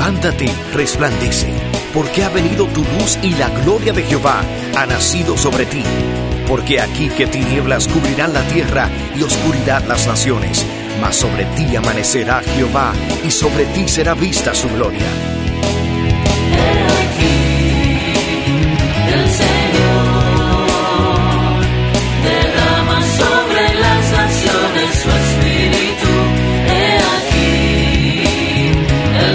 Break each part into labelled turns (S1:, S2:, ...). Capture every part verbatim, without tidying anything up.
S1: Levántate, resplandece, porque ha venido tu luz y la gloria de Jehová ha nacido sobre ti. Porque aquí que tinieblas cubrirán la tierra y oscuridad las naciones, mas sobre ti amanecerá Jehová y sobre ti será vista su gloria.
S2: He aquí, el Señor derrama sobre las naciones su espíritu. He aquí, el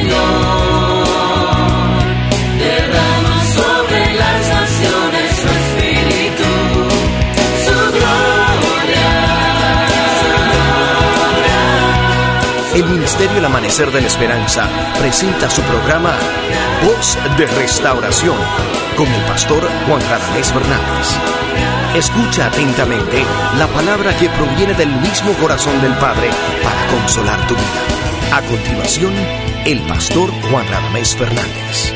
S2: Señor derrama sobre las naciones su espíritu, su gloria, su gloria.
S1: El Ministerio El Amanecer de la Esperanza presenta su programa Voz de Restauración con el pastor Juan Radamés Fernández. Escucha atentamente la palabra que proviene del mismo corazón del Padre para consolar tu vida. A continuación, el pastor Juan Radamés Fernández.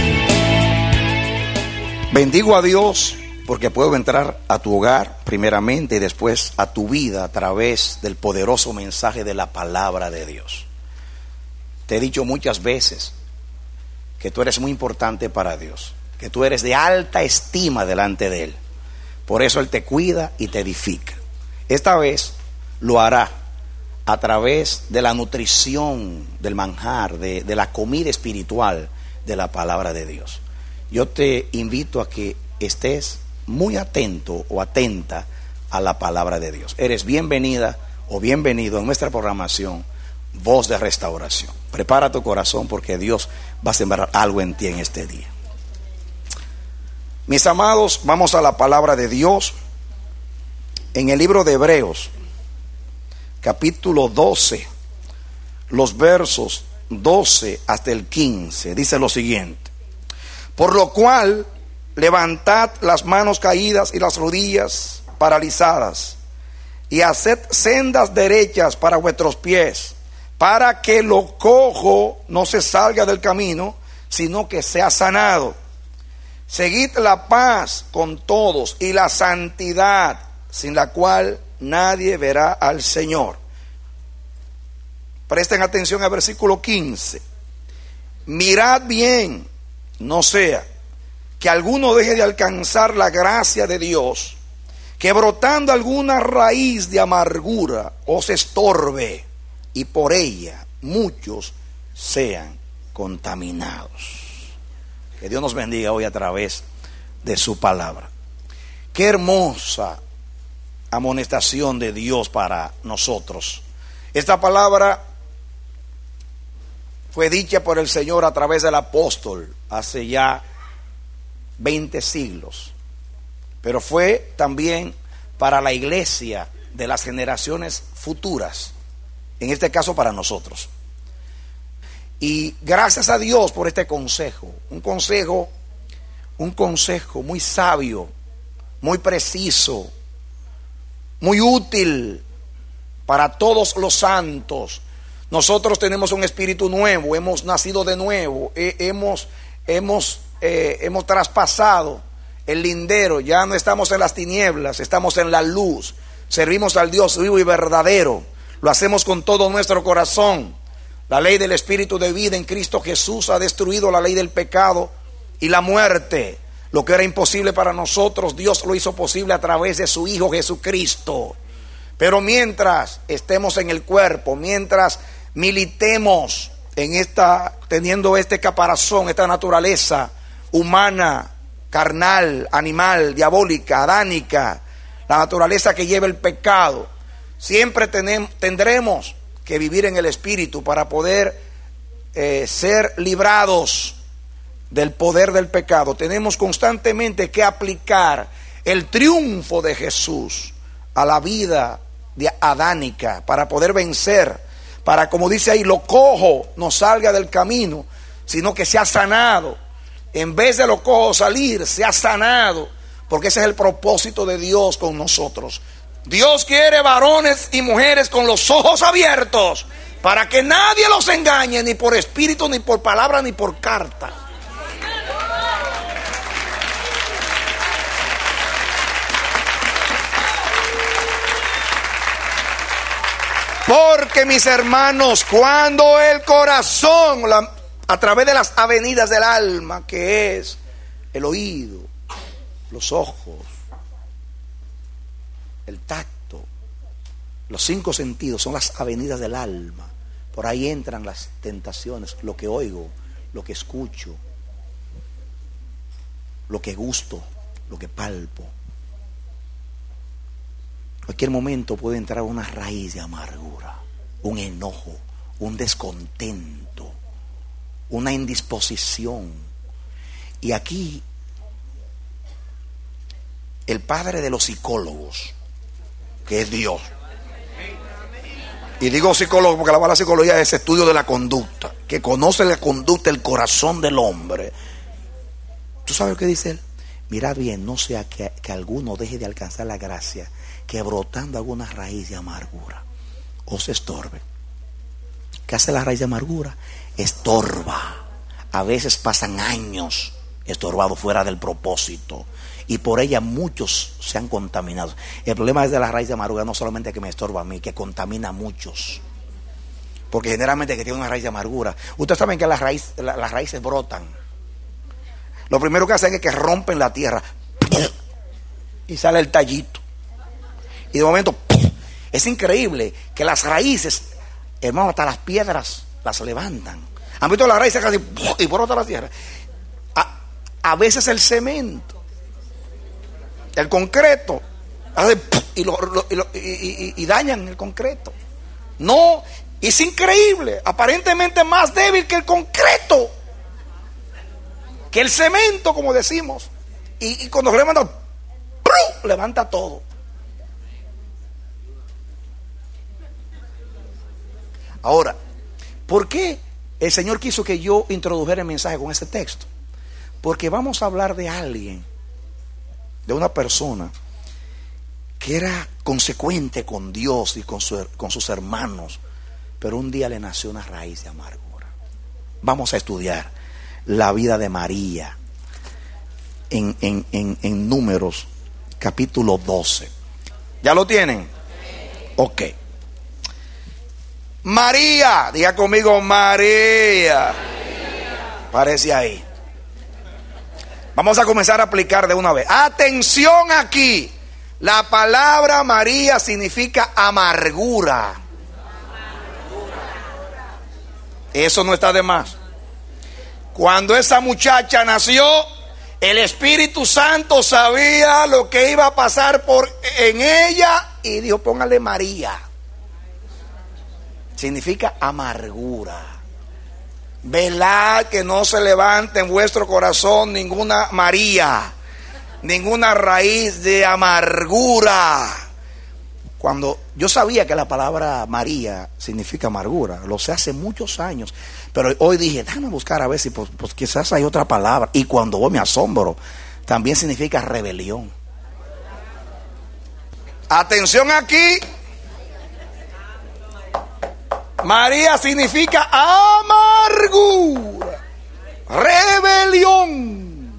S3: Bendigo a Dios porque puedo entrar a tu hogar primeramente y después a tu vida a través del poderoso mensaje de la palabra de Dios. Te he dicho muchas veces que tú eres muy importante para Dios, que tú eres de alta estima delante de Él. Por eso Él te cuida y te edifica. Esta vez lo hará a través de la nutrición, del manjar, de, de la comida espiritual de la palabra de Dios. Yo te invito a que estés muy atento o atenta a la palabra de Dios. Eres bienvenida o bienvenido en nuestra programación Voz de Restauración. Prepara tu corazón porque Dios va a sembrar algo en ti en este día. Mis amados, vamos a la palabra de Dios en el libro de Hebreos, capítulo doce, los versos doce hasta el quince. Dice lo siguiente: por lo cual levantad las manos caídas y las rodillas paralizadas, y haced sendas derechas para vuestros pies, para que lo cojo no se salga del camino, sino que sea sanado. Seguid la paz con todos y la santidad, sin la cual nadie verá al Señor. Presten atención al versículo quince. Mirad bien, no sea que alguno deje de alcanzar la gracia de Dios, que brotando alguna raíz de amargura os estorbe, y por ella muchos sean contaminados. Que Dios nos bendiga hoy a través de su palabra. Qué hermosa amonestación de Dios para nosotros. Esta palabra fue dicha por el Señor a través del apóstol hace ya veinte siglos, pero fue también para la iglesia de las generaciones futuras, en este caso para nosotros. Y gracias a Dios por este consejo, un consejo, un consejo muy sabio, muy preciso, muy útil para todos los santos. Nosotros tenemos un espíritu nuevo, hemos nacido de nuevo, eh, hemos, hemos, eh, hemos traspasado el lindero, ya no estamos en las tinieblas, estamos en la luz, servimos al Dios vivo y verdadero, lo hacemos con todo nuestro corazón. La ley del Espíritu de vida en Cristo Jesús ha destruido la ley del pecado y la muerte. Lo que era imposible para nosotros, Dios lo hizo posible a través de su Hijo Jesucristo. Pero mientras estemos en el cuerpo, mientras militemos en esta, teniendo este caparazón, esta naturaleza humana, carnal, animal, diabólica, adánica, la naturaleza que lleva el pecado, siempre tenemos, tendremos que vivir en el Espíritu para poder eh, ser librados del poder del pecado. Tenemos constantemente que aplicar el triunfo de Jesús a la vida de adánica para poder vencer, para, como dice ahí, lo cojo no salga del camino, sino que sea sanado. En vez de lo cojo salir, sea sanado, porque ese es el propósito de Dios con nosotros. Dios quiere varones y mujeres con los ojos abiertos para que nadie los engañe, ni por espíritu, ni por palabra, ni por carta. Porque, mis hermanos, cuando el corazón, la, a través de las avenidas del alma, que es el oído, los ojos, el tacto, los cinco sentidos, son las avenidas del alma. Por ahí entran las tentaciones, lo que oigo, lo que escucho, lo que gusto, lo que palpo. En cualquier momento puede entrar una raíz de amargura, un enojo, un descontento, una indisposición. Y aquí el padre de los psicólogos, que es Dios, y digo psicólogo porque la palabra psicología es estudio de la conducta, que conoce la conducta, el corazón del hombre. ¿Tú sabes lo que dice él? Mira bien, no sea que, que alguno deje de alcanzar la gracia, que brotando alguna raíz de amargura o se estorbe. ¿Qué hace la raíz de amargura? Estorba. A veces pasan años estorbado fuera del propósito, y por ella muchos se han contaminado. El problema es de la raíz de amargura, no solamente que me estorba a mí, que contamina a muchos. Porque generalmente que tiene una raíz de amargura, ustedes saben que las raíces, las raíces brotan. Lo primero que hacen es que rompen la tierra y sale el tallito. Y de momento es increíble que las raíces, hermano, hasta las piedras las levantan. Han visto las raíces casi y brota la tierra. A, a veces el cemento, el concreto, hace y, lo, lo, y, lo, y, y, y dañan el concreto. No, es increíble, aparentemente más débil que el concreto, que el cemento, como decimos. Y, y cuando levanta, levanta todo. Ahora, ¿por qué el Señor quiso que yo introdujera el mensaje con ese texto? Porque vamos a hablar de alguien, de una persona que era consecuente con Dios y con, su, con sus hermanos, pero un día le nació una raíz de amargura. Vamos a estudiar la vida de María en, en, en, en Números capítulo doce. ¿Ya lo tienen? Ok. María, diga conmigo María. María. Parece ahí. Vamos a comenzar a aplicar de una vez. Atención aquí. La palabra María significa amargura. Eso no está de más. Cuando esa muchacha nació, el Espíritu Santo sabía lo que iba a pasar por en ella y dijo, póngale María. Significa amargura. Velad que no se levante en vuestro corazón ninguna María, ninguna raíz de amargura. Cuando yo sabía que la palabra María significa amargura, lo sé hace muchos años, pero hoy dije, déjame buscar a ver si pues, pues quizás hay otra palabra. Y cuando voy me asombro, también significa rebelión. Atención aquí. María significa amargura, rebelión.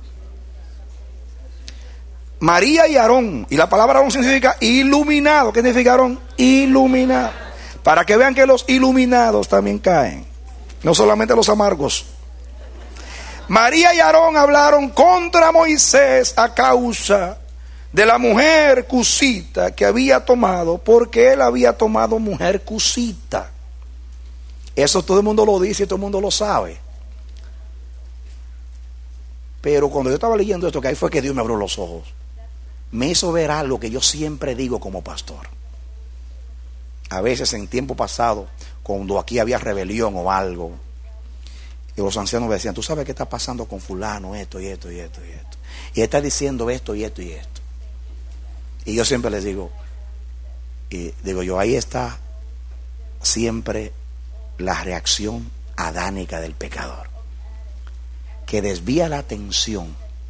S3: María y Aarón, y la palabra Aarón significa iluminado. ¿Qué significa Aarón? Iluminado. Para que vean que los iluminados también caen, no solamente los amargos. María y Aarón hablaron contra Moisés a causa de la mujer cusita que había tomado, porque él había tomado mujer cusita. Eso todo el mundo lo dice y todo el mundo lo sabe. Pero cuando yo estaba leyendo esto, que ahí fue que Dios me abrió los ojos, me hizo ver algo que yo siempre digo como pastor. A veces en tiempo pasado, cuando aquí había rebelión o algo, y los ancianos me decían, tú sabes qué está pasando con fulano, esto y esto y esto y esto, y él está diciendo esto y esto y esto. Y yo siempre les digo, y digo yo, ahí está siempre la reacción adánica del pecador, que desvía la atención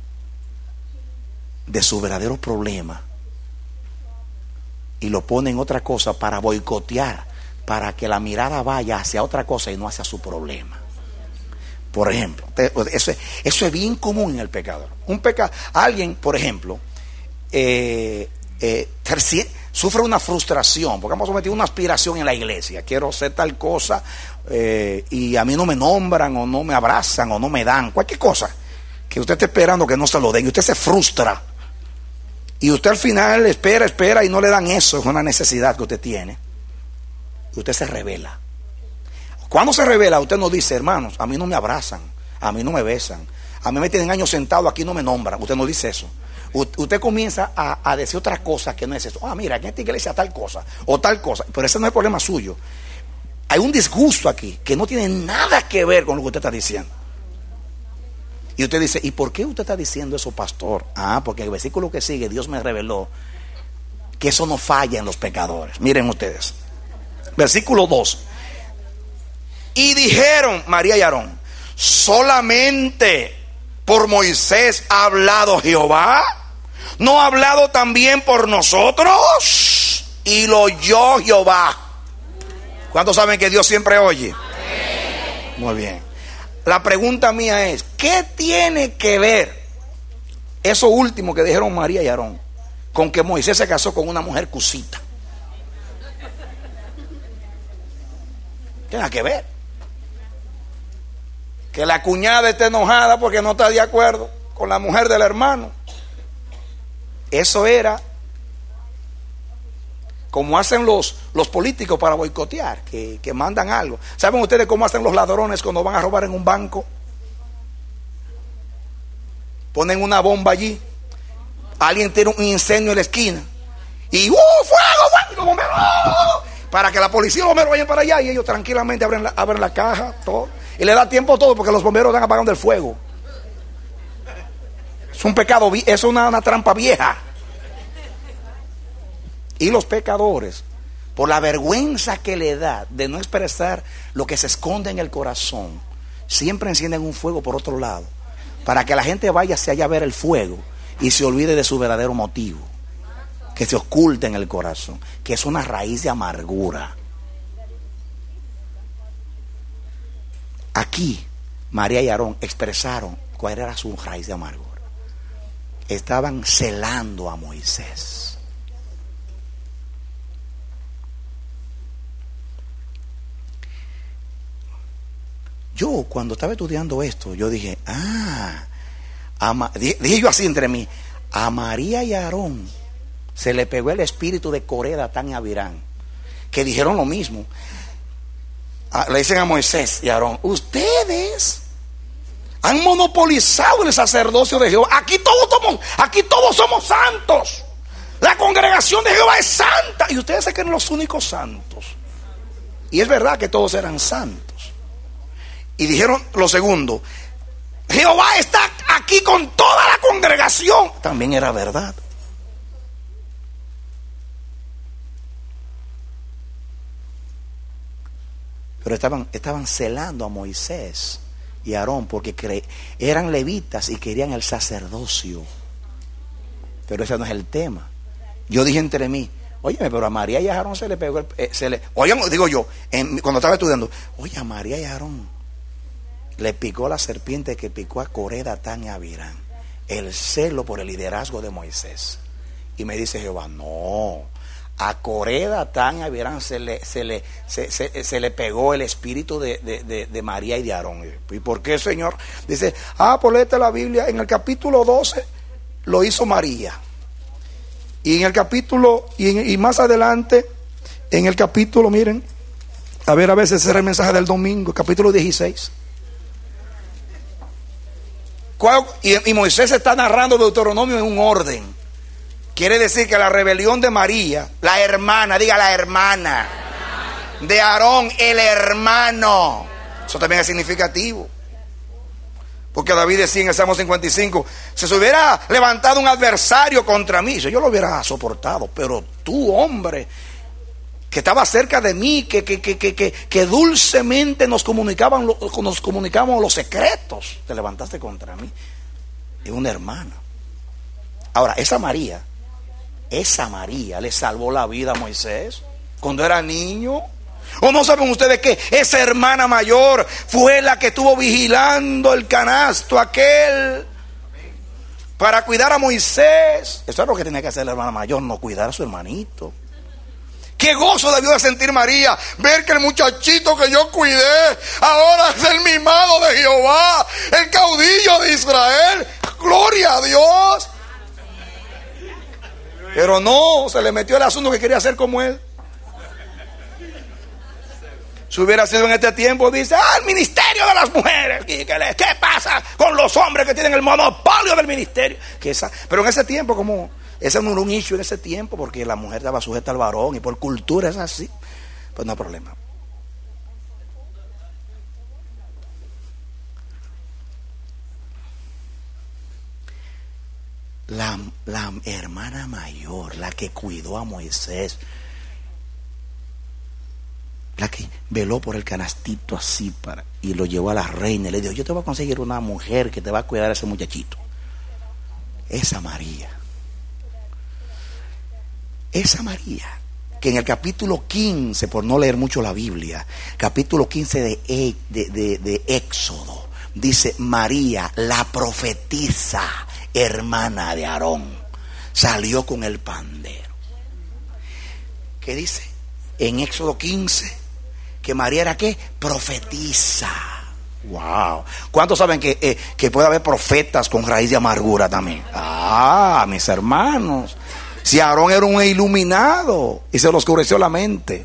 S3: de su verdadero problema y lo pone en otra cosa para boicotear, para que la mirada vaya hacia otra cosa y no hacia su problema. Por ejemplo, eso es, eso es bien común en el pecador. Un peca, alguien, por ejemplo, eh, eh, sufre una frustración, porque hemos sometido una aspiración en la iglesia. Quiero hacer tal cosa eh, y a mí no me nombran o no me abrazan o no me dan, cualquier cosa que usted esté esperando que no se lo den, y usted se frustra. Y usted al final espera, espera y no le dan eso. Es una necesidad que usted tiene. Y usted se revela. Cuando se revela, usted nos dice: hermanos, a mí no me abrazan, a mí no me besan, a mí me tienen años sentado aquí, no me nombran. Usted no dice eso. Usted comienza a, a decir otra cosa que no es eso. Ah, mira, en esta iglesia tal cosa o tal cosa. Pero ese no es el problema suyo. Hay un disgusto aquí que no tiene nada que ver con lo que usted está diciendo. Y usted dice: ¿y por qué usted está diciendo eso, pastor? Ah, porque el versículo que sigue, Dios me reveló que eso no falla en los pecadores. Miren ustedes, versículo dos. Y dijeron María y Aarón: solamente por Moisés ha hablado Jehová, ¿no ha hablado también por nosotros? Y lo oyó Jehová. ¿Cuántos saben que Dios siempre oye? Muy bien. La pregunta mía es: ¿qué tiene que ver eso último que dijeron María y Aarón con que Moisés se casó con una mujer cusita? Tiene que ver. Que la cuñada esté enojada porque no está de acuerdo con la mujer del hermano. Eso era como hacen los, los políticos para boicotear, que, que mandan algo. ¿Saben ustedes cómo hacen los ladrones cuando van a robar en un banco? Ponen una bomba allí, alguien tiene un incendio en la esquina y ¡uh, fuego, fuego! Y los bomberos, ¡oh! Para que la policía y los bomberos vayan para allá, y ellos tranquilamente abren la, abren la caja, todo, y le da tiempo todo porque los bomberos están apagando el fuego. Es un pecado, es una, una trampa vieja. Y los pecadores, por la vergüenza que le da de no expresar lo que se esconde en el corazón, siempre encienden un fuego por otro lado, para que la gente vaya hacia allá a ver el fuego y se olvide de su verdadero motivo, que se oculta en el corazón, que es una raíz de amargura. Aquí María y Aarón expresaron cuál era su raíz de amargura. Estaban celando a Moisés. Yo cuando estaba estudiando esto, yo dije: ah, a, dije yo así entre mí, a María y a Aarón se le pegó el espíritu de Coré, Datán y Abirán, que dijeron lo mismo. Ah, le dicen a Moisés y a Aarón: ustedes han monopolizado el sacerdocio de Jehová. Aquí todos somos, aquí todos somos santos. La congregación de Jehová es santa y ustedes se creen los únicos santos. Y es verdad que todos eran santos. Y dijeron lo segundo: Jehová está aquí con toda la congregación. También era verdad. Pero estaban, estaban celando a Moisés y a Aarón porque cre, eran levitas y querían el sacerdocio. Pero ese no es el tema. Yo dije entre mí: óyeme, pero a María y a Aarón se le pegó el, eh, se le, oigan, digo yo, en, cuando estaba estudiando, oye, a María y a Aarón le picó la serpiente que picó a Coré, Datán y Abirán, el celo por el liderazgo de Moisés. Y me dice Jehová: no, a Coré, Datán y Abirán se le, se le, se, se, se le pegó el espíritu de, de, de, de María y de Aarón. ¿Y por qué, Señor? Dice: ah, pues léete la Biblia, en el capítulo doce lo hizo María, y en el capítulo y, en, y más adelante en el capítulo, miren, a ver, a veces ese era el mensaje del domingo, capítulo dieciséis. Y, y Moisés está narrando Deuteronomio en un orden. Quiere decir que la rebelión de María, la hermana, diga la hermana, de Aarón, el hermano, eso también es significativo. Porque David decía en el Salmo cincuenta y cinco: si se hubiera levantado un adversario contra mí, yo lo hubiera soportado, pero tú, hombre, que estaba cerca de mí, que, que, que, que, que, que dulcemente nos comunicaban, nos comunicábamos los secretos, te levantaste contra mí. Es una hermana. Ahora, esa María, esa María le salvó la vida a Moisés cuando era niño. ¿O no saben ustedes que esa hermana mayor fue la que estuvo vigilando el canasto aquel para cuidar a Moisés? Eso es lo que tenía que hacer la hermana mayor, no cuidar a su hermanito. Qué gozo debió de sentir María, ver que el muchachito que yo cuidé ahora es el mimado de Jehová, el caudillo de Israel. Gloria a Dios. Pero no, se le metió el asunto que quería hacer como él. Si hubiera sido en este tiempo, dice, ah, el ministerio de las mujeres. ¿Qué, qué, qué pasa con los hombres que tienen el monopolio del ministerio? Que esa, pero en ese tiempo, como ese no era un issue en ese tiempo, porque la mujer estaba sujeta al varón y por cultura es así, pues no hay problema. La, la hermana mayor, la que cuidó a Moisés, la que veló por el canastito así para, y lo llevó a la reina y le dijo, yo te voy a conseguir una mujer que te va a cuidar a ese muchachito. Esa María, esa María, que en el capítulo quince, por no leer mucho la Biblia, capítulo quince de, de, de, de Éxodo, dice María, la profetisa, hermana de Aarón, salió con el pandero. ¿Qué dice? En Éxodo quince, que María era ¿qué? Profetisa. Wow. ¿Cuántos saben que, eh, que puede haber profetas con raíz de amargura también? Ah, mis hermanos. Si Aarón era un iluminado y se le oscureció la mente.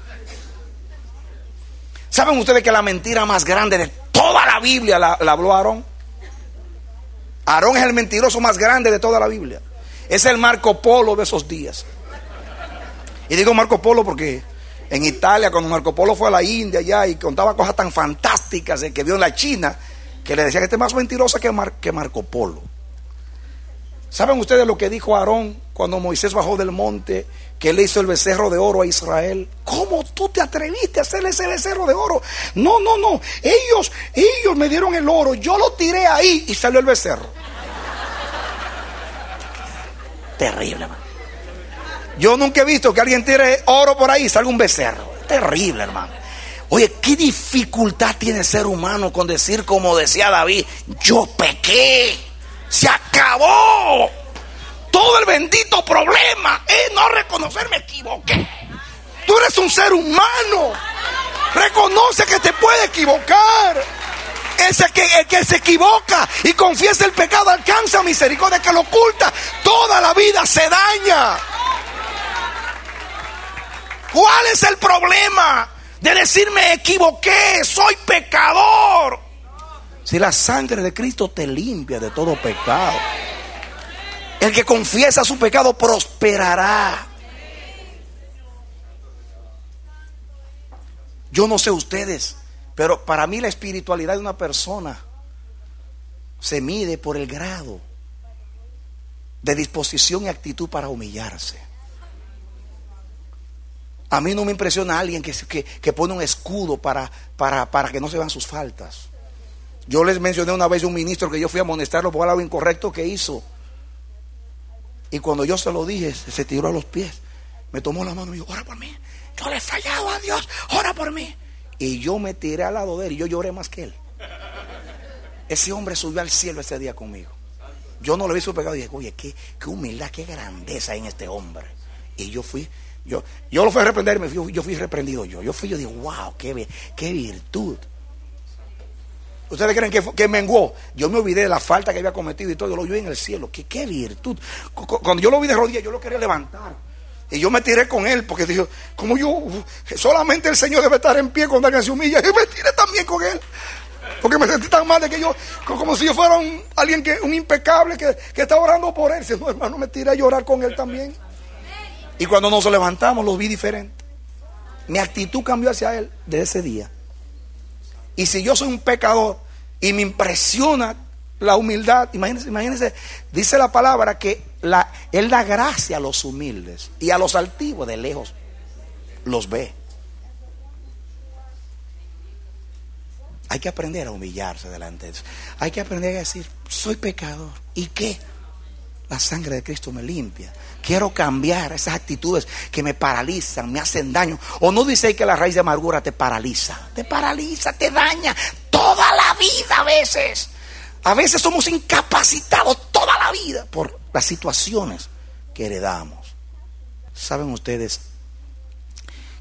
S3: ¿Saben ustedes que la mentira más grande de toda la Biblia la, la habló Aarón? Aarón es el mentiroso más grande de toda la Biblia. Es el Marco Polo de esos días. Y digo Marco Polo porque en Italia, cuando Marco Polo fue a la India allá y contaba cosas tan fantásticas que vio en la China, que le decían que este es más mentiroso que, Mar, que Marco Polo. ¿Saben ustedes lo que dijo Aarón cuando Moisés bajó del monte, que le hizo el becerro de oro a Israel? ¿Cómo tú te atreviste a hacerle ese becerro de oro? No, no, no. Ellos, ellos me dieron el oro, yo lo tiré ahí y salió el becerro. Terrible, hermano. Yo nunca he visto que alguien tire oro por ahí y salga un becerro. Terrible, hermano. Oye, qué dificultad tiene el ser humano con decir, como decía David, yo pequé. Se acabó. Todo el bendito problema es no reconocer, me equivoqué. Tú eres un ser humano. Reconoce que te puede equivocar. Ese que, el que se equivoca y confiesa el pecado alcanza misericordia. El que lo oculta toda la vida se daña. ¿Cuál es el problema de decir me equivoqué, soy pecador? Si la sangre de Cristo te limpia de todo pecado. El que confiesa su pecado prosperará. Yo no sé ustedes, pero para mí la espiritualidad de una persona se mide por el grado de disposición y actitud para humillarse. A mí no me impresiona alguien que, que, que pone un escudo para, para, para que no se vean sus faltas. Yo les mencioné una vez a un ministro que yo fui a amonestarlo por algo incorrecto que hizo. Y cuando yo se lo dije, se tiró a los pies. Me tomó la mano y dijo, ora por mí. Yo le he fallado a Dios, ora por mí. Y yo me tiré al lado de él y yo lloré más que él. Ese hombre subió al cielo ese día conmigo. Yo no le vi su pecado y dije, oye, qué, qué humildad, qué grandeza hay en este hombre. Y yo fui, yo, yo lo fui a reprender, me fui, yo fui reprendido yo. Yo fui, yo dije, wow, qué, qué virtud. ¿Ustedes creen que, que menguó? Yo me olvidé de la falta que había cometido y todo, yo lo vi en el cielo. ¿Qué, qué virtud? Cuando yo lo vi de rodillas, yo lo quería levantar. Y yo me tiré con él, porque dijo, como yo, solamente el Señor debe estar en pie cuando alguien se humilla. Y me tiré también con él. Porque me sentí tan mal de que yo, como si yo fuera un, alguien que, un impecable que, que está orando por él. Si no, hermano, me tiré a llorar con él también. Y cuando nos levantamos, lo vi diferente. Mi actitud cambió hacia él de ese día. Y si yo soy un pecador y me impresiona la humildad, imagínense, imagínense, dice la palabra que la, Él da gracia a los humildes y a los altivos de lejos los ve. Hay que aprender a humillarse delante de Dios. Hay que aprender a decir, soy pecador. ¿Y qué? La sangre de Cristo me limpia. Quiero cambiar esas actitudes que me paralizan, me hacen daño. O no dice que la raíz de amargura te paraliza. Te paraliza, te daña toda la vida a veces. A veces somos incapacitados toda la vida por las situaciones que heredamos. ¿Saben ustedes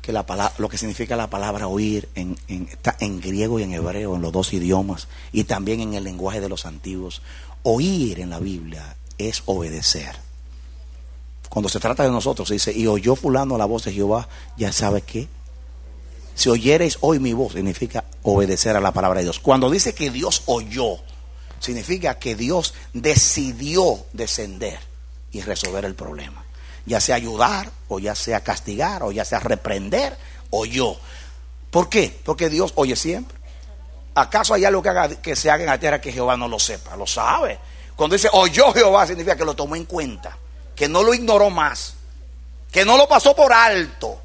S3: que la palabra, lo que significa la palabra oír en, en, está en griego y en hebreo, en los dos idiomas, y también en el lenguaje de los antiguos. Oír en la Biblia es obedecer. Cuando se trata de nosotros, se dice, y oyó fulano la voz de Jehová, ya sabe qué. Si oyereis hoy mi voz, significa obedecer a la palabra de Dios. Cuando dice que Dios oyó, significa que Dios decidió descender y resolver el problema. Ya sea ayudar, o ya sea castigar, o ya sea reprender, oyó. ¿Por qué? Porque Dios oye siempre. ¿Acaso hay algo que, haga, que se haga en la tierra que Jehová no lo sepa? Lo sabe. Cuando dice oyó Jehová, significa que lo tomó en cuenta, que no lo ignoró más, que no lo pasó por alto.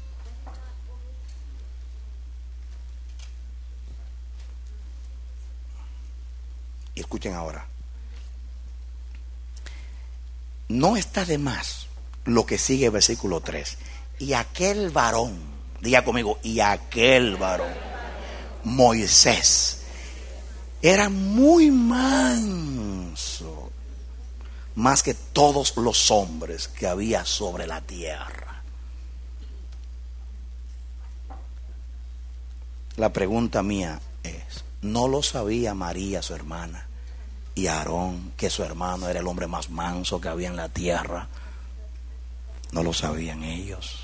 S3: Y escuchen ahora, no está de más lo que sigue el versículo tres. Y aquel varón, diga conmigo, y aquel varón, Moisés, era muy manso, más que todos los hombres que había sobre la tierra. La pregunta mía es, ¿no lo sabía María, su hermana, y Aarón, que su hermano era el hombre más manso que había en la tierra? No lo sabían ellos.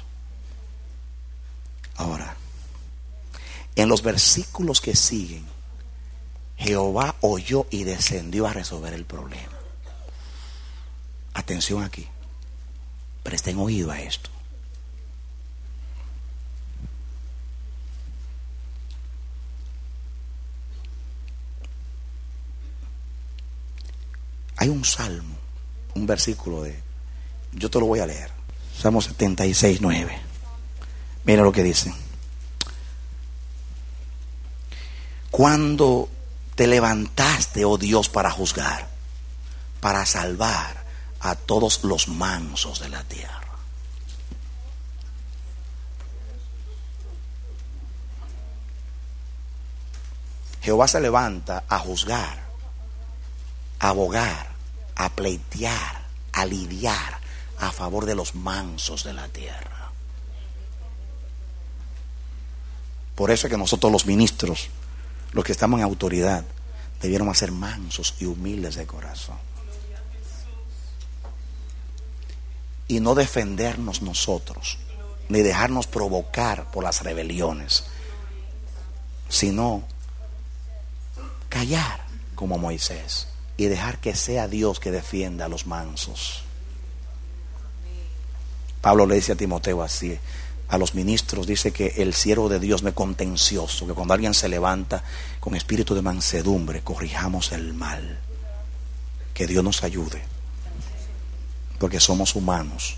S3: Ahora, en los versículos que siguen, Jehová oyó y descendió a resolver el problema. Atención aquí, presten oído a esto. Hay un salmo, un versículo de, yo te lo voy a leer, Salmo setenta y seis, nueve. Mira lo que dice. Cuando te levantaste, oh Dios, para juzgar, para salvar a todos los mansos de la tierra. Jehová se levanta a juzgar, a abogar, a pleitear, a lidiar a favor de los mansos de la tierra. Por eso es que nosotros los ministros, los que estamos en autoridad, debiéramos ser mansos y humildes de corazón. Y no defendernos nosotros, ni dejarnos provocar por las rebeliones, sino callar como Moisés y dejar que sea Dios que defienda a los mansos. Pablo le dice a Timoteo así, a los ministros, dice que el siervo de Dios no es contencioso, que cuando alguien se levanta con espíritu de mansedumbre, corrijamos el mal. Que Dios nos ayude, porque somos humanos.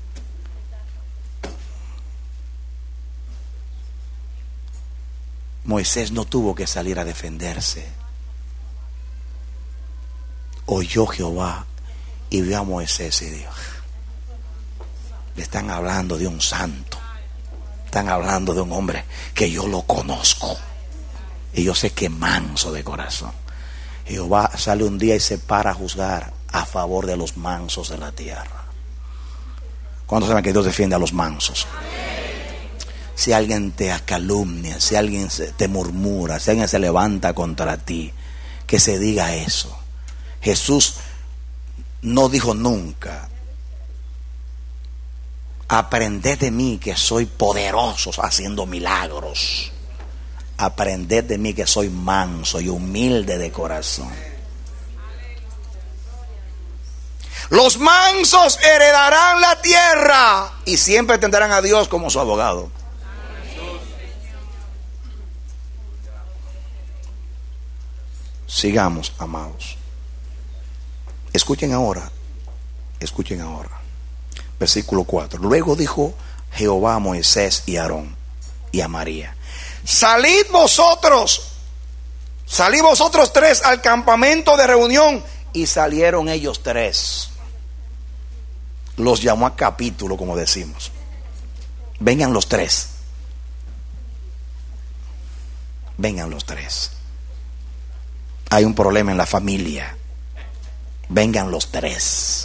S3: Moisés no tuvo que salir a defenderse. Oyó Jehová y vio a Moisés y dijo, le están hablando de un santo, están hablando de un hombre que yo lo conozco y yo sé que es manso de corazón. Jehová sale un día y se para a juzgar a favor de los mansos de la tierra. ¿Cuántos saben que Dios defiende a los mansos? Si alguien te calumnia, si alguien te murmura, si alguien se levanta contra ti, que se diga eso. Jesús no dijo nunca, aprended de mí que soy poderoso haciendo milagros. Aprended de mí que soy manso y humilde de corazón. Los mansos heredarán la tierra y siempre tendrán a Dios como su abogado. Sigamos, amados. Escuchen ahora, escuchen ahora. Versículo cuatro. Luego dijo Jehová a Moisés y a Aarón y a María: salid vosotros, salid vosotros tres al campamento de reunión. Y salieron ellos tres. Los llamó a capítulo, como decimos. Vengan los tres. Vengan los tres. Hay un problema en la familia. Vengan los tres.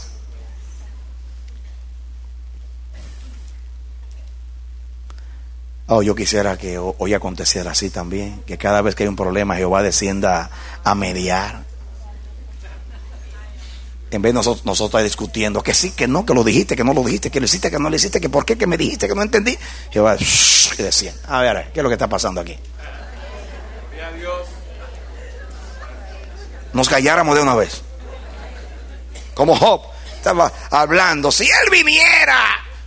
S3: Oh, yo quisiera que hoy aconteciera así también, que cada vez que hay un problema Jehová descienda a mediar. En vez de nosotros, nosotros discutiendo que sí, que no, que lo dijiste, que no lo dijiste, que lo hiciste, que no lo hiciste, que por qué, que me dijiste, que no entendí. Jehová shh, y decía, a ver, ¿qué es lo que está pasando aquí? Nos calláramos de una vez. Como Job estaba hablando, si él viniera,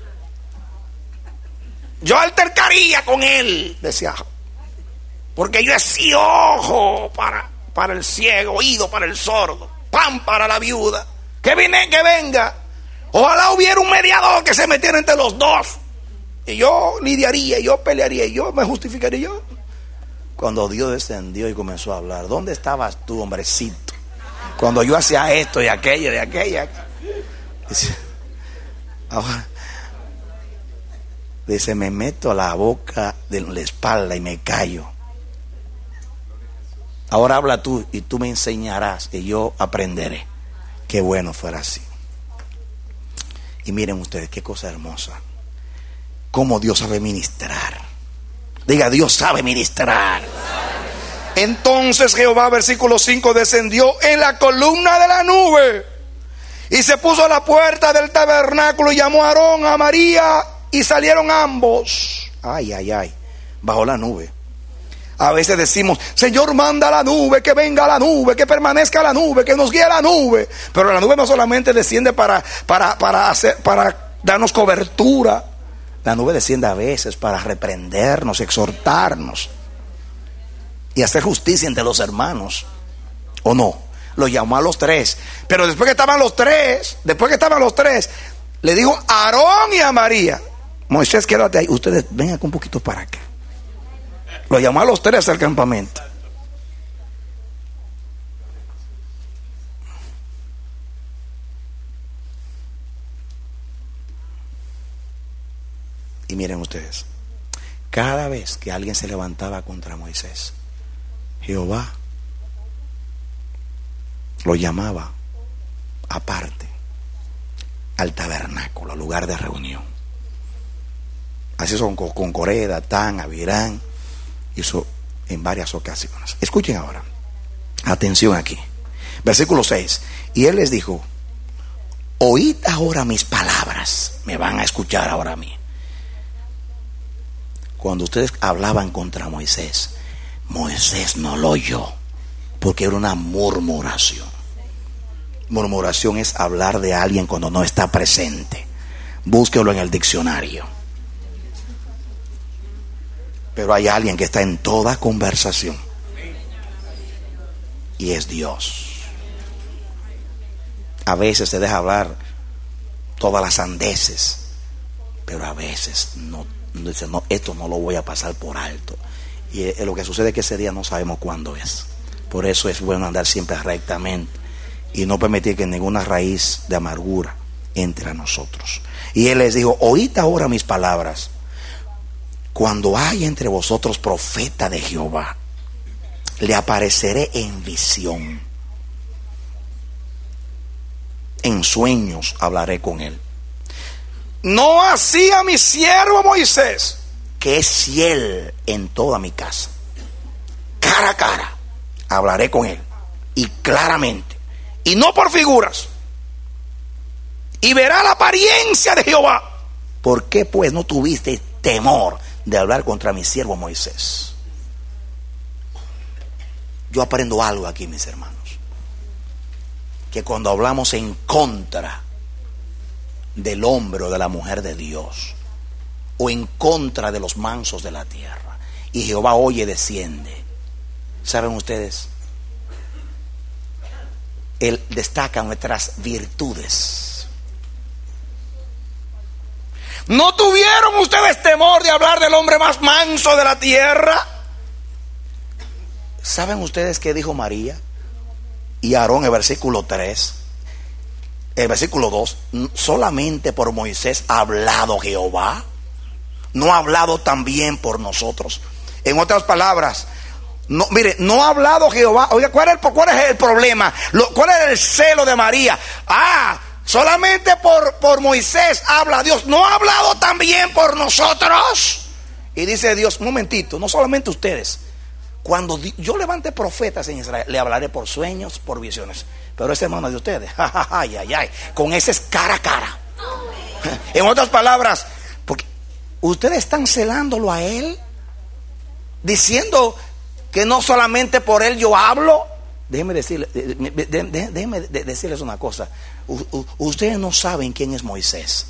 S3: yo altercaría con él, decía Job, porque yo he sido ojo para, para el ciego, oído para el sordo, pan para la viuda. Que viene, que venga. Ojalá hubiera un mediador que se metiera entre los dos, y yo lidiaría, yo pelearía, y yo me justificaría. Yo, cuando Dios descendió y comenzó a hablar, ¿dónde estabas tú, hombrecito? Cuando yo hacía esto y aquello y aquella. Dice, ahora, dice, me meto a la boca de la espalda y me callo. Ahora habla tú y tú me enseñarás y yo aprenderé. Qué bueno fuera así. Y miren ustedes qué cosa hermosa. Cómo Dios sabe ministrar. Diga, Dios sabe ministrar. Entonces Jehová, versículo cinco, descendió en la columna de la nube y se puso a la puerta del tabernáculo y llamó a Aarón, a María, y salieron ambos. Ay, ay, ay, bajo la nube. A veces decimos, Señor, manda la nube, que venga la nube, que permanezca la nube, que nos guíe la nube. Pero la nube no solamente desciende para, para, para, hacer, para darnos cobertura. La nube desciende a veces para reprendernos, exhortarnos y hacer justicia entre los hermanos. ¿O no? Lo llamó a los tres. Pero después que estaban los tres, después que estaban los tres, le dijo a Aarón y a María, Moisés, quédate ahí, ustedes vengan un poquito para acá. Lo llamó a los tres al campamento. Y miren ustedes, cada vez que alguien se levantaba contra Moisés, Jehová lo llamaba aparte al tabernáculo, al lugar de reunión. Así son con, con Coré, Datán, Abirán. Hizo en varias ocasiones. Escuchen ahora, atención aquí, versículo seis. Y él les dijo, oíd ahora mis palabras. Me van a escuchar ahora a mí. Cuando ustedes hablaban contra Moisés, Moisés no lo oyó, porque era una murmuración. Murmuración es hablar de alguien cuando no está presente. Búsquelo en el diccionario. Pero hay alguien que está en toda conversación, y es Dios. A veces se deja hablar todas las sandeces, pero a veces no, dice, no, esto no lo voy a pasar por alto. Y eh, lo que sucede es que ese día no sabemos cuándo es. Por eso es bueno andar siempre rectamente y no permitir que ninguna raíz de amargura entre a nosotros. Y él les dijo, oíd ahora mis palabras. Cuando hay entre vosotros profeta de Jehová, le apareceré en visión. En sueños hablaré con él. No así a mi siervo Moisés, que es fiel en toda mi casa. Cara a cara hablaré con él, y claramente, y no por figuras. Y verá la apariencia de Jehová. ¿Por qué pues no tuviste temor de hablar contra mi siervo Moisés? Yo aprendo algo aquí, mis hermanos, que cuando hablamos en contra del hombre o de la mujer de Dios, o en contra de los mansos de la tierra, y Jehová oye, desciende, ¿saben ustedes? Él destaca nuestras virtudes. ¿No tuvieron ustedes temor de hablar del hombre más manso de la tierra? ¿Saben ustedes qué dijo María y Aarón, el versículo tres? El versículo dos, solamente por Moisés ha hablado Jehová, no ha hablado también por nosotros. En otras palabras, no, mire, no ha hablado Jehová. Oiga, ¿cuál es el, cuál es el problema? Lo, ¿Cuál es el celo de María? Ah, solamente por, por Moisés habla Dios, ¿no ha hablado también por nosotros? Y dice Dios, un momentito, no solamente ustedes. Cuando yo levante profetas en Israel, le hablaré por sueños, por visiones. Pero ese hermano de ustedes, ay, ay, ay, con ese es cara a cara. En otras palabras, porque ustedes están celándolo a él, diciendo que no solamente por él yo hablo. Déjenme decirle, déjenme decirles una cosa. Ustedes no saben quién es Moisés.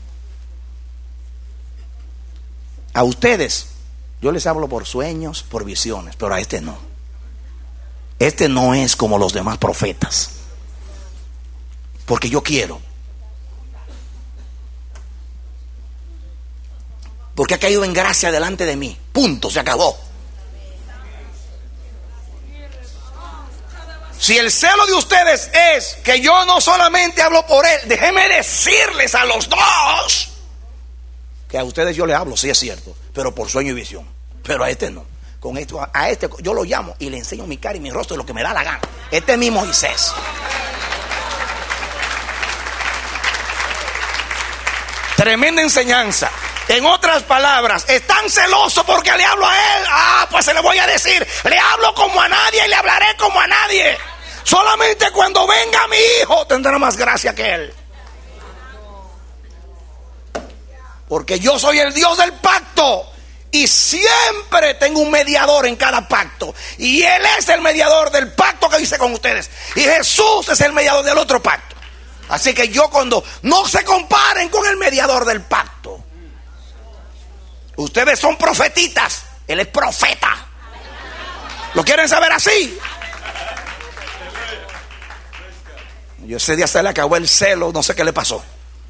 S3: A ustedes yo les hablo por sueños, por visiones, pero a este no. Este no es como los demás profetas, porque yo quiero, porque ha caído en gracia delante de mí. Punto, se acabó. Si el celo de ustedes es que yo no solamente hablo por él, déjenme decirles a los dos que a ustedes yo les hablo, sí es cierto, pero por sueño y visión. Pero a este no. Con esto, a este yo lo llamo y le enseño mi cara y mi rostro, lo que me da la gana. Este es mi Moisés. Tremenda enseñanza. En otras palabras, ¿están celosos porque le hablo a él? Ah, pues se le voy a decir, le hablo como a nadie y le hablaré como a nadie. Solamente cuando venga mi hijo tendrá más gracia que él. Porque yo soy el Dios del pacto y siempre tengo un mediador en cada pacto. Y él es el mediador del pacto que hice con ustedes. Y Jesús es el mediador del otro pacto. Así que yo cuando no se comparen con el mediador del pacto. Ustedes son profetitas, él es profeta. ¿Lo quieren saber así? Yo ese día se le acabó el celo, no sé qué le pasó.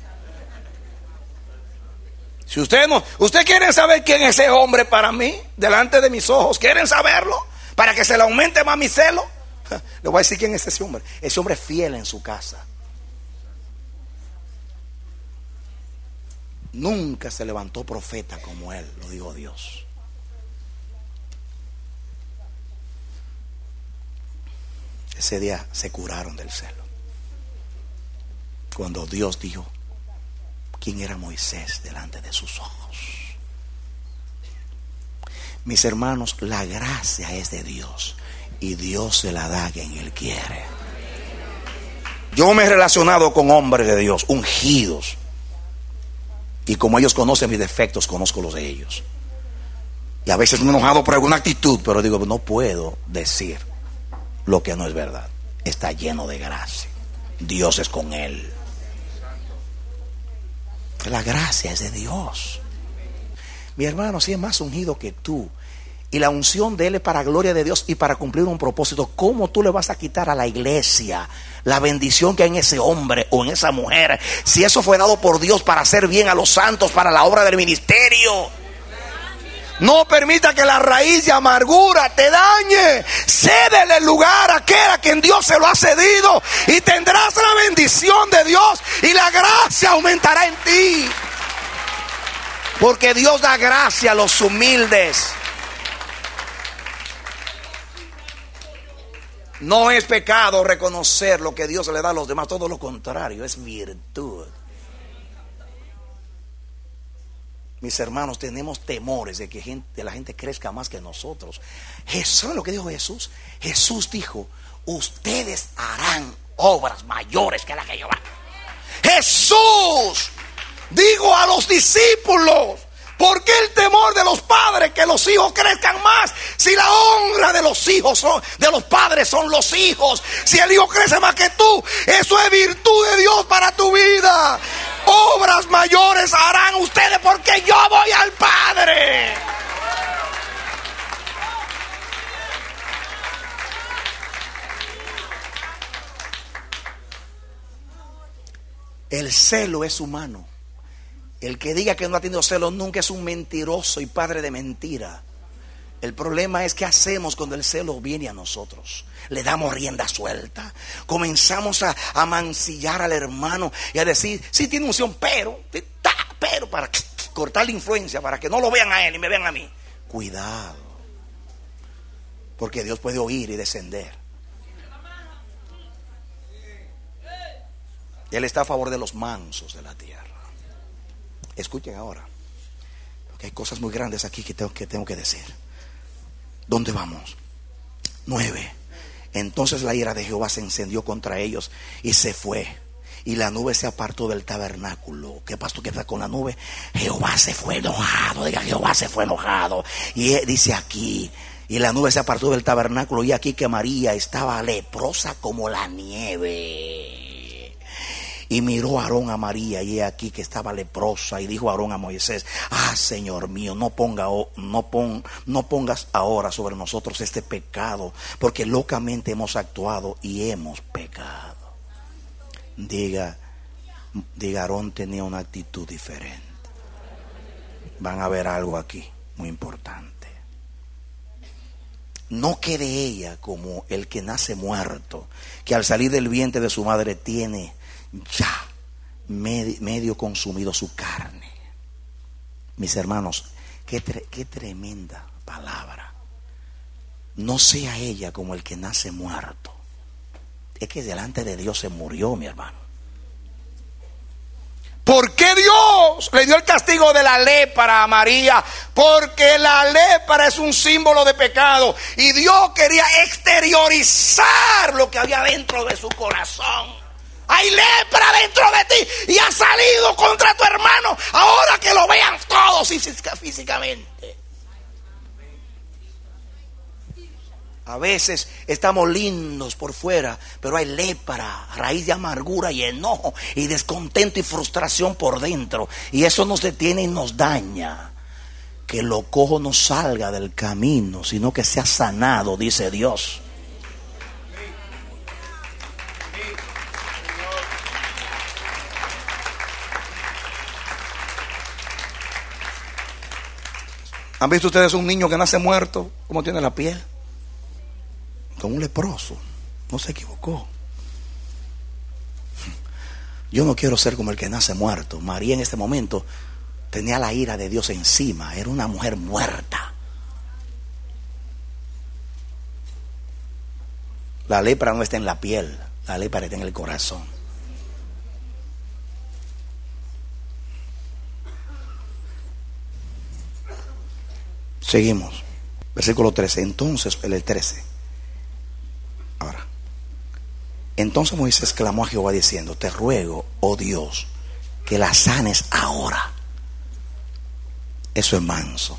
S3: Si ustedes no, ustedes quieren saber quién es ese hombre para mí, delante de mis ojos, ¿quieren saberlo? Para que se le aumente más mi celo. Le voy a decir quién es ese hombre. Ese hombre es fiel en su casa. Nunca se levantó profeta como él, lo dijo Dios. Ese día se curaron del celo. Cuando Dios dijo quién era Moisés delante de sus ojos. Mis hermanos, la gracia es de Dios y Dios se la da a quien Él quiere. Yo me he relacionado con hombres de Dios, ungidos. Y como ellos conocen mis defectos, conozco los de ellos. Y a veces me he enojado por alguna actitud, pero digo, no puedo decir lo que no es verdad. Está lleno de gracia. Dios es con él. La gracia es de Dios. Mi hermano, si es más ungido que tú, y la unción de él es para gloria de Dios y para cumplir un propósito, ¿cómo tú le vas a quitar a la iglesia la bendición que hay en ese hombre o en esa mujer, si eso fue dado por Dios para hacer bien a los santos, para la obra del ministerio? No permita que la raíz de amargura te dañe. Cédele el lugar a aquel a quien Dios se lo ha cedido, y tendrás la bendición de Dios y la gracia aumentará en ti. Porque Dios da gracia a los humildes. No es pecado reconocer lo que Dios le da a los demás, todo lo contrario, es virtud. Mis hermanos, tenemos temores de que gente, la gente crezca más que nosotros. ¿Saben lo que dijo Jesús? Jesús dijo, ustedes harán obras mayores que las que yo hago. Jesús dijo a los discípulos, ¿por qué el temor de los padres que los hijos crezcan más? Si la honra de los hijos son, de los padres son los hijos. Si el hijo crece más que tú, eso es virtud de Dios para tu vida. Obras mayores harán ustedes porque yo voy al Padre. El celo es humano. El que diga que no ha tenido celos nunca es un mentiroso y padre de mentira. El problema es qué hacemos cuando el celo viene a nosotros. Le damos rienda suelta. Comenzamos a, a mancillar al hermano y a decir, sí tiene unción, pero, pero para cortar la influencia, para que no lo vean a él y me vean a mí. Cuidado. Porque Dios puede oír y descender. Él está a favor de los mansos de la tierra. Escuchen ahora. Hay cosas muy grandes aquí que tengo que, tengo que decir. ¿Dónde vamos? Nueve. Entonces la ira de Jehová se encendió contra ellos y se fue. Y la nube se apartó del tabernáculo. ¿Qué pasó? ¿Qué pasa con la nube? Jehová se fue enojado. Diga, Jehová se fue enojado. Y dice aquí, y la nube se apartó del tabernáculo. Y aquí que María estaba leprosa como la nieve. Y miró a Aarón a María, y he aquí que estaba leprosa. Y dijo Aarón a Moisés: ah, Señor mío, no ponga, no pon, no pongas ahora sobre nosotros este pecado, porque locamente hemos actuado y hemos pecado. Diga, diga, Aarón tenía una actitud diferente. Van a ver algo aquí muy importante. No quede ella como el que nace muerto, que al salir del vientre de su madre tiene ya medio, medio consumido su carne. Mis hermanos, qué, tre, qué tremenda palabra. No sea ella como el que nace muerto. Es que delante de Dios se murió, mi hermano. ¿Por qué Dios le dio el castigo de la lepra a María? Porque la lepra es un símbolo de pecado, y Dios quería exteriorizar lo que había dentro de su corazón. Hay lepra dentro de ti y ha salido contra tu hermano. Ahora que lo vean todos físicamente. A veces estamos lindos por fuera, pero hay lepra, raíz de amargura y enojo y descontento y frustración por dentro. Y eso nos detiene y nos daña. Que lo cojo no salga del camino, sino que sea sanado, dice Dios. ¿Han visto ustedes un niño que nace muerto? ¿Cómo tiene la piel? Como un leproso. No se equivocó. Yo no quiero ser como el que nace muerto. María en este momento tenía la ira de Dios encima. Era una mujer muerta. La lepra no está en la piel, la lepra está en el corazón. Seguimos. Versículo trece. Entonces, el trece. Ahora. Entonces Moisés clamó a Jehová diciendo: te ruego, oh Dios, que la sanes ahora. Eso es manso.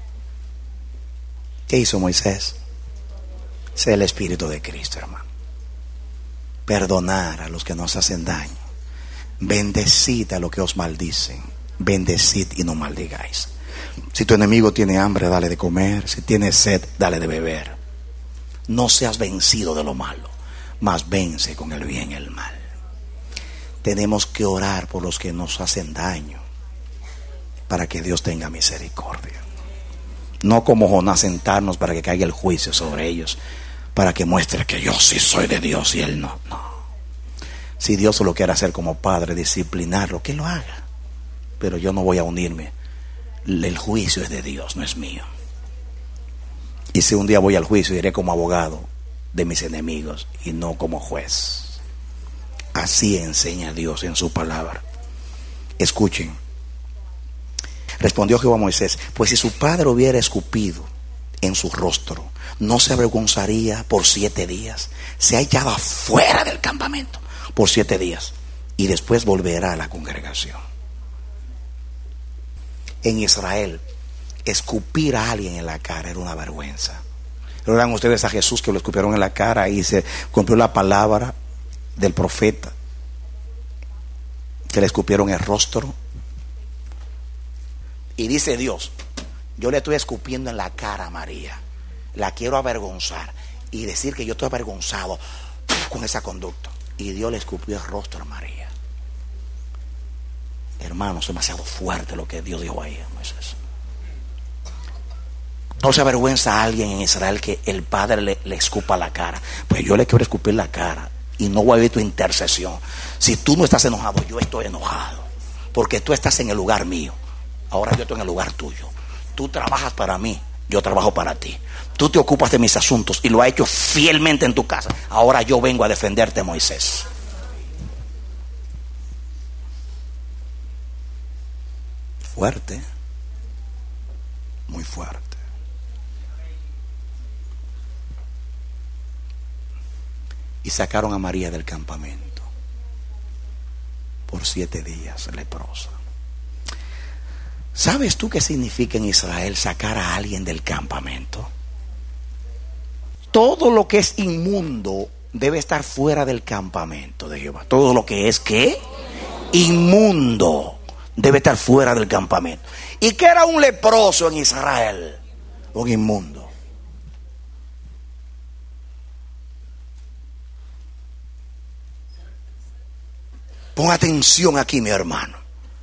S3: ¿Qué hizo Moisés? Ese es el Espíritu de Cristo, hermano. Perdonar a los que nos hacen daño. Bendecid a los que os maldicen. Bendecid y no maldigáis. Si tu enemigo tiene hambre, dale de comer. Si tiene sed, dale de beber. No seas vencido de lo malo, mas vence con el bien el mal. Tenemos que orar por los que nos hacen daño, para que Dios tenga misericordia. No como Jonás, sentarnos para que caiga el juicio sobre ellos, para que muestre que yo sí soy de Dios y él no. No. Si Dios lo quiere hacer como padre, disciplinarlo, que lo haga. Pero yo no voy a unirme. El juicio es de Dios, no es mío. Y si un día voy al juicio, iré como abogado de mis enemigos y no como juez. Así enseña Dios en su palabra. Escuchen. Respondió Jehová a Moisés: pues si su padre hubiera escupido en su rostro, no se avergonzaría por siete días. Se ha echado afuera del campamento por siete días y después volverá a la congregación. En Israel, escupir a alguien en la cara era una vergüenza. Recuerdan ustedes a Jesús que lo escupieron en la cara y se cumplió la palabra del profeta, que le escupieron el rostro. Y dice Dios: yo le estoy escupiendo en la cara a María, la quiero avergonzar y decir que yo estoy avergonzado con esa conducta. Y Dios le escupió el rostro a María. Hermanos, es demasiado fuerte lo que Dios dijo ahí, Moisés. No se avergüenza a alguien en Israel que el padre le, le escupa la cara. Pues yo le quiero escupir la cara y no voy a ver tu intercesión. Si tú no estás enojado, yo estoy enojado, porque tú estás en el lugar mío. Ahora yo estoy en el lugar tuyo. Tú trabajas para mí, yo trabajo para ti. Tú te ocupas de mis asuntos y lo has hecho fielmente en tu casa. Ahora yo vengo a defenderte, Moisés. Fuerte. fuerte. Y sacaron a María del campamento por siete días leprosa. ¿Sabes tú qué significa en Israel sacar a alguien del campamento? Todo lo que es inmundo debe estar fuera del campamento de Jehová. Todo lo que es ¿qué? Inmundo debe estar fuera del campamento. ¿Y qué era un leproso en Israel? Un inmundo. Pon atención aquí, mi hermano,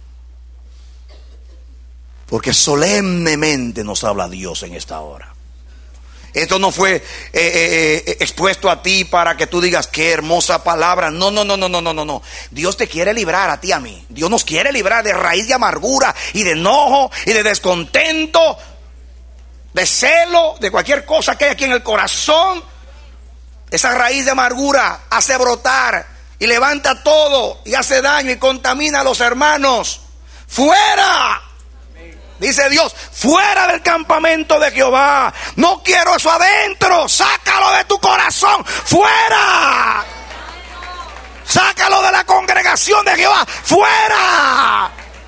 S3: porque solemnemente nos habla Dios en esta hora. Esto no fue eh, eh, expuesto a ti para que tú digas qué hermosa palabra. No, no, no, no, no, no, no. Dios te quiere librar a ti, a mí. Dios nos quiere librar de raíz de amargura y de enojo y de descontento, de celo, de cualquier cosa que hay aquí en el corazón. Esa raíz de amargura hace brotar y levanta todo y hace daño y contamina a los hermanos. ¡Fuera! Dice Dios, fuera del campamento de Jehová. No quiero eso adentro. Sácalo de tu corazón. ¡Fuera! Sácalo de la congregación de Jehová. ¡Fuera!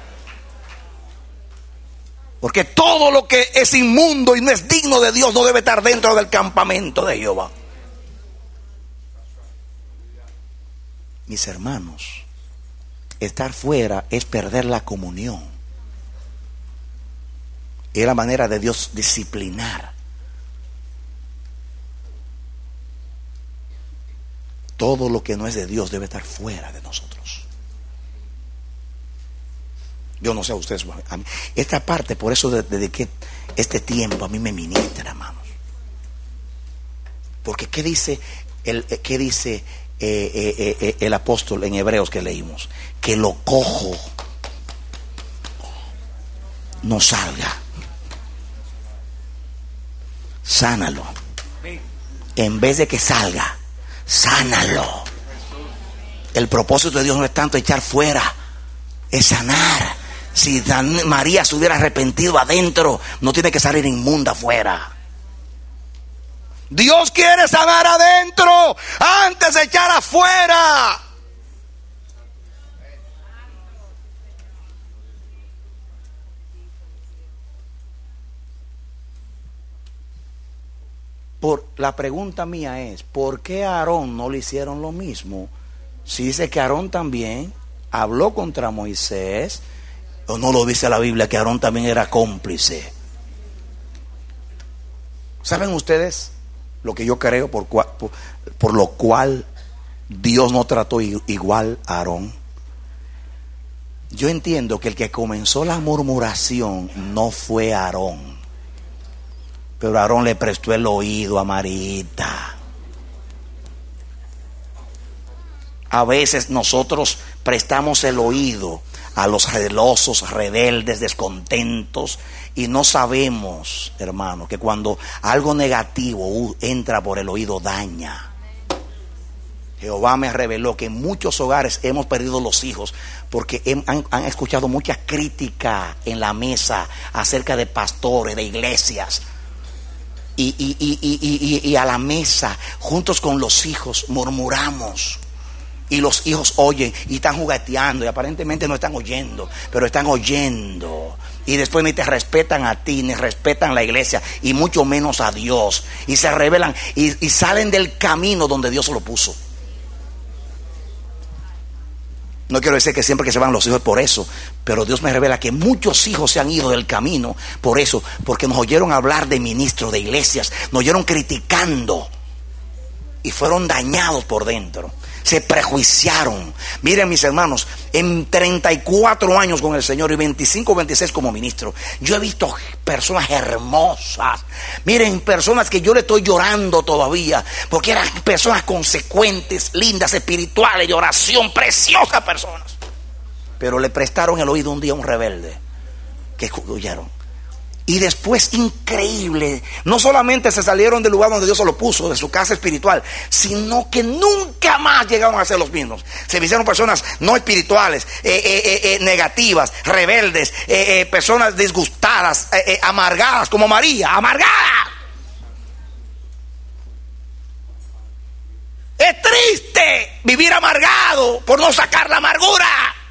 S3: Porque todo lo que es inmundo y no es digno de Dios no debe estar dentro del campamento de Jehová. Mis hermanos, estar fuera es perder la comunión. Es la manera de Dios disciplinar. Todo lo que no es de Dios debe estar fuera de nosotros. Yo no sé a ustedes, a mí, esta parte, por eso desde que este tiempo a mí me ministra, hermanos. Porque ¿qué dice el, qué dice eh, eh, eh, el apóstol en Hebreos que leímos? Que lo cojo no salga. Sánalo. En vez de que salga, sánalo. El propósito de Dios no es tanto echar fuera, es sanar. Si María se hubiera arrepentido adentro, no tiene que salir inmunda afuera. Dios quiere sanar adentro antes de echar afuera. Por, la pregunta mía es, ¿por qué a Aarón no le hicieron lo mismo? Si dice que Aarón también habló contra Moisés, o no lo dice la Biblia que Aarón también era cómplice. ¿Saben ustedes lo que yo creo por, por, por lo cual Dios no trató igual a Aarón? Yo entiendo que el que comenzó la murmuración no fue Aarón. Pero Aarón le prestó el oído a Marita. A veces nosotros prestamos el oído a los celosos, rebeldes, descontentos, y no sabemos, hermano, que cuando algo negativo entra por el oído daña. Jehová me reveló que en muchos hogares hemos perdido los hijos porque han, han escuchado mucha crítica en la mesa acerca de pastores, de iglesias. Y, y, y, y, y, y a la mesa, juntos con los hijos, murmuramos. Y los hijos oyen y están jugueteando y aparentemente no están oyendo, pero están oyendo. Y después ni te respetan a ti, ni respetan la iglesia, y mucho menos a Dios. Y se rebelan y, y salen del camino donde Dios lo puso. No quiero decir que siempre que se van los hijos es por eso, pero Dios me revela que muchos hijos se han ido del camino por eso, porque nos oyeron hablar de ministros, de iglesias, nos oyeron criticando y fueron dañados por dentro. Se prejuiciaron. Miren, mis hermanos, en treinta y cuatro años con el Señor y veinticinco, veintiséis como ministro, yo he visto personas hermosas. Miren, personas que yo le estoy llorando todavía, porque eran personas consecuentes, lindas, espirituales, de oración, preciosas personas. Pero le prestaron el oído un día a un rebelde que escucharon. Y después, increíble, no solamente se salieron del lugar donde Dios se lo puso, de su casa espiritual, sino que nunca más llegaron a ser los mismos. Se hicieron personas no espirituales, eh, eh, eh, eh, negativas, rebeldes, eh, eh, personas disgustadas, eh, eh, amargadas, como María, amargada. Es triste vivir amargado por no sacar la amargura.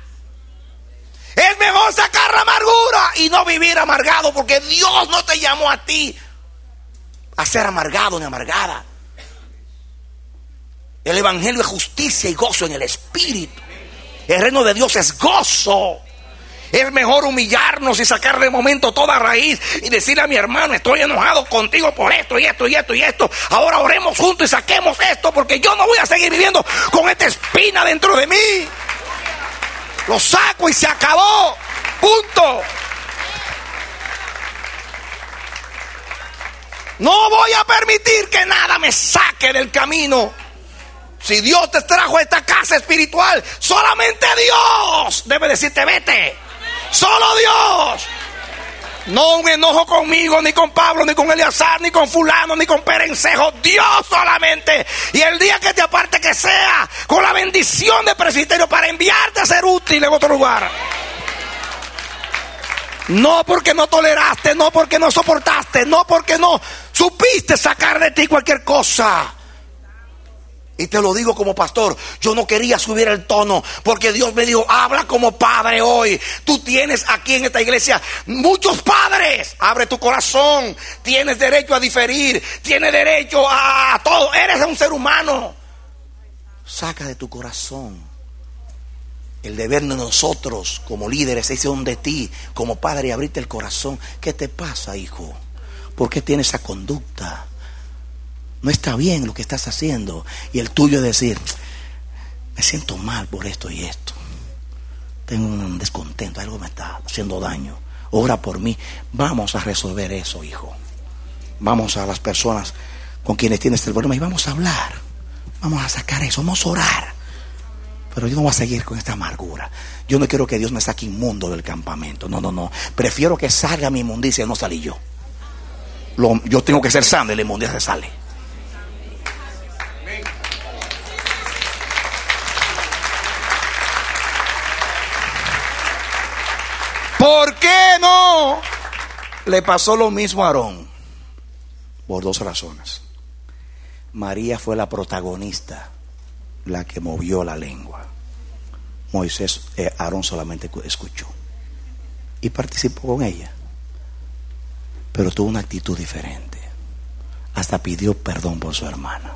S3: Es mejor sacar la amargura y no vivir amargado, porque Dios no te llamó a ti a ser amargado ni amargada. El evangelio es justicia y gozo en el espíritu. El reino de Dios es gozo. Es mejor humillarnos y sacar de momento toda raíz y decirle a mi hermano: estoy enojado contigo por esto y esto y esto y esto. Ahora oremos juntos y saquemos esto, porque yo no voy a seguir viviendo con esta espina dentro de mí. Lo saco y se acabó. Punto. No voy a permitir que nada me saque del camino. Si Dios te trajo a esta casa espiritual, solamente Dios debe decirte: vete. Solo Dios. No un enojo conmigo, ni con Pablo, ni con Eleazar, ni con fulano, ni con Perencejo. Dios solamente. Y el día que te aparte, que sea con la bendición del presbiterio para enviarte a ser útil en otro lugar. No porque no toleraste, no porque no soportaste, no porque no supiste sacar de ti cualquier cosa. Y te lo digo como pastor, yo no quería subir el tono, porque Dios me dijo: habla como padre hoy. Tú tienes aquí en esta iglesia muchos padres. Abre tu corazón. Tienes derecho a diferir, tienes derecho a, a todo. Eres un ser humano. Saca de tu corazón. El deber de nosotros como líderes es de ti, como padre, abrirte el corazón. ¿Qué te pasa, hijo? ¿Por qué tienes esa conducta? No está bien lo que estás haciendo. Y el tuyo es decir: me siento mal por esto y esto. Tengo un descontento, algo me está haciendo daño. Ora por mí. Vamos a resolver eso, hijo. Vamos a las personas con quienes tienes el problema y vamos a hablar. Vamos a sacar eso, vamos a orar. Pero yo no voy a seguir con esta amargura. Yo no quiero que Dios me saque inmundo del campamento. No, no, no. Prefiero que salga mi inmundicia y no salí yo. Lo, yo tengo que ser sano y la inmundicia se sale. ¿Por qué no le pasó lo mismo a Aarón? Por dos razones. María fue la protagonista, la que movió la lengua. Moisés, eh, Aarón solamente escuchó y participó con ella, pero tuvo una actitud diferente. Hasta pidió perdón por su hermana.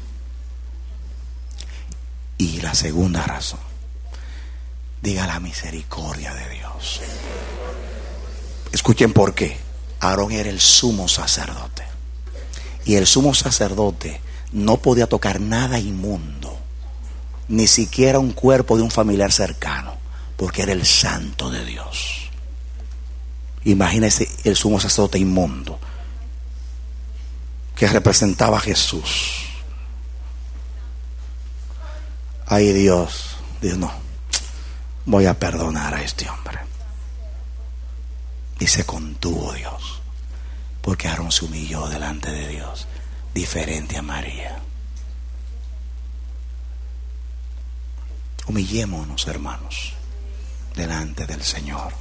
S3: Y la segunda razón, diga la misericordia de Dios. Escuchen por qué. Aarón era el sumo sacerdote, y el sumo sacerdote no podía tocar nada inmundo, ni siquiera un cuerpo de un familiar cercano, porque era el santo de Dios. Imagínese el sumo sacerdote inmundo que representaba a Jesús. Ay, Dios, Dios, no, voy a perdonar a este hombre. Y se contuvo Dios, porque Aarón se humilló delante de Dios, diferente a María. Humillémonos, hermanos, delante del Señor.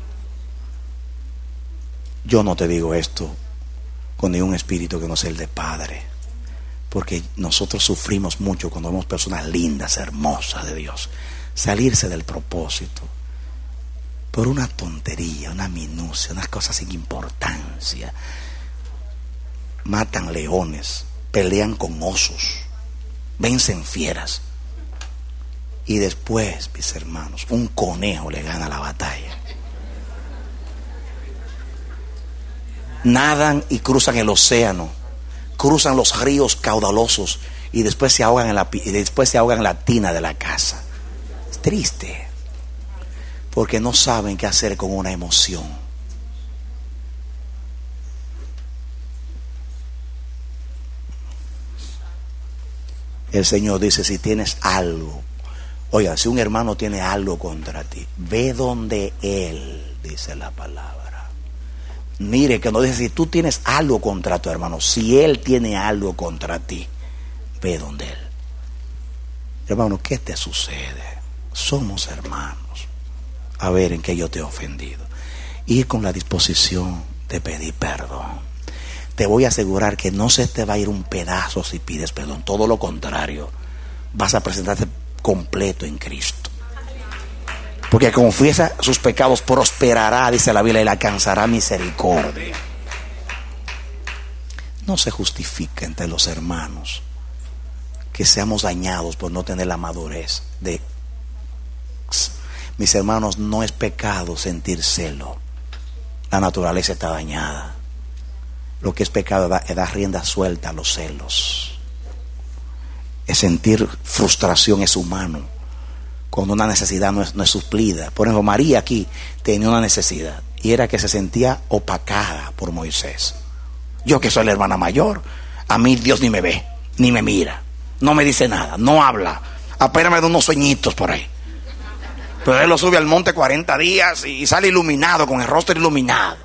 S3: Yo no te digo esto con ningún espíritu que no sea el de padre, porque nosotros sufrimos mucho cuando vemos personas lindas, hermosas de Dios, salirse del propósito por una tontería, una minucia, unas cosas sin importancia. Matan leones, pelean con osos, vencen fieras, y después, mis hermanos, un conejo le gana la batalla. Nadan y cruzan el océano, cruzan los ríos caudalosos, y después se ahogan en la, y después se ahogan en la tina de la casa. Es triste, porque no saben qué hacer con una emoción. El Señor dice: si tienes algo, oiga, si un hermano tiene algo contra ti, ve donde él, dice la palabra, Mire, que no dice si tú tienes algo contra tu hermano. Si él tiene algo contra ti, ve donde él. Hermano, ¿qué te sucede? Somos hermanos. A ver en qué yo te he ofendido. Ir con la disposición de pedir perdón. Te voy a asegurar que no se te va a ir un pedazo si pides perdón. Todo lo contrario, vas a presentarte completo en Cristo. Porque confiesa sus pecados, prosperará, dice la Biblia, y le alcanzará misericordia. No se justifica entre los hermanos que seamos dañados por no tener la madurez de... Mis hermanos, no es pecado sentir celo. La naturaleza está dañada. Lo que es pecado es dar rienda suelta a los celos. Es sentir frustración, es humano. Cuando una necesidad no es, no es suplida. Por ejemplo, María aquí tenía una necesidad, y era que se sentía opacada por Moisés. Yo que soy la hermana mayor, a mí Dios ni me ve, ni me mira, no me dice nada, no habla, apenas me da unos sueñitos por ahí. Pero él lo sube al monte cuarenta días y sale iluminado, con el rostro iluminado.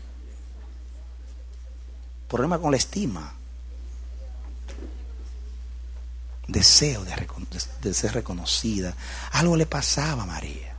S3: Problema con la estima. Deseo de, de ser reconocida. Algo le pasaba a María.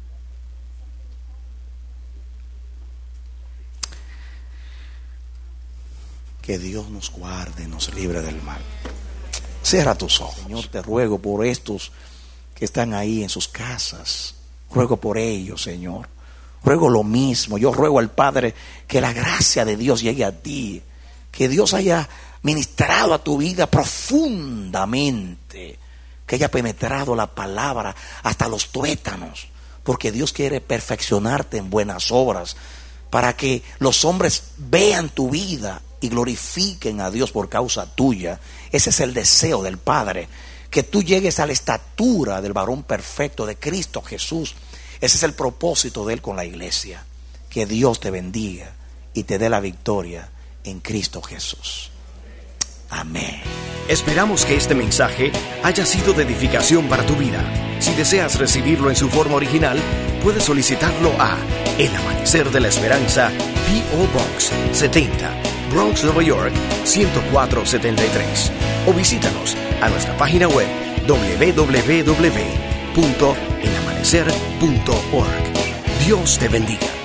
S3: Que Dios nos guarde, nos libre del mal. Cierra tus ojos. Señor, te ruego por estos que están ahí en sus casas. Ruego por ellos, Señor. Ruego lo mismo. Yo ruego al Padre que la gracia de Dios llegue a ti. Que Dios haya ministrado a tu vida profundamente. Que haya penetrado la palabra hasta los tuétanos. Porque Dios quiere perfeccionarte en buenas obras. Para que los hombres vean tu vida y glorifiquen a Dios por causa tuya. Ese es el deseo del Padre. Que tú llegues a la estatura del varón perfecto de Cristo Jesús. Ese es el propósito de Él con la iglesia. Que Dios te bendiga y te dé la victoria en Cristo Jesús. Amén.
S1: Esperamos que este mensaje haya sido de edificación para tu vida. Si deseas recibirlo en su forma original, puedes solicitarlo a El Amanecer de la Esperanza, P O Box setenta, Bronx, Nueva York ciento cuatro setenta y tres. O visítanos a nuestra página web doble u doble u doble u punto el amanecer punto org. Dios te bendiga.